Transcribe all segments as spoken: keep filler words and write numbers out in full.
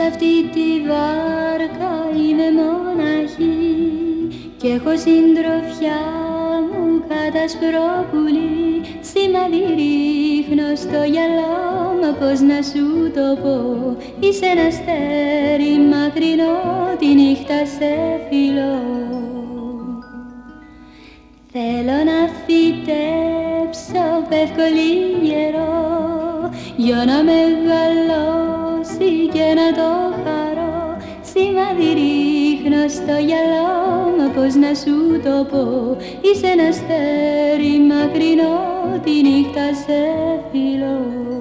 αυτή τη βάρκα είμαι μοναχή κι έχω συντροφιά μου κατασπρόπουλη. Σημάδι ρίχνω στο γυαλό, μα πώς να σου το πω, είσαι ένα αστέρι μακρινό, τη νύχτα σε φιλώ. Θέλω να φυτέψω πεύκολη γερό για να μεγαλώσει και να το χαρώ. Σημάδι ρίχνω στο γυαλό, μα πώς να σου το πω, είσαι ένα αστέρι μακρινό, τη νύχτα σε φιλώ.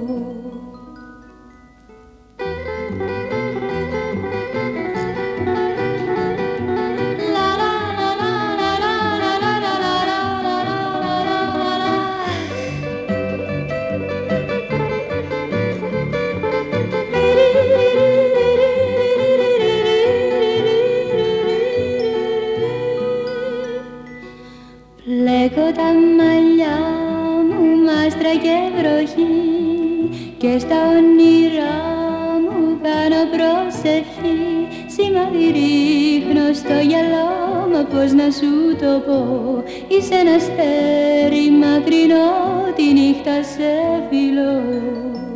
Πλέκω τα μαλλιά μου μάστρα και βροχή και στα όνειρά μου κάνω προσευχή. Σημάδι ρίχνω στο γυαλό, μα πώς να σου το πω, είσαι ένα αστέρι μακρινό, τη νύχτα σε φιλώ.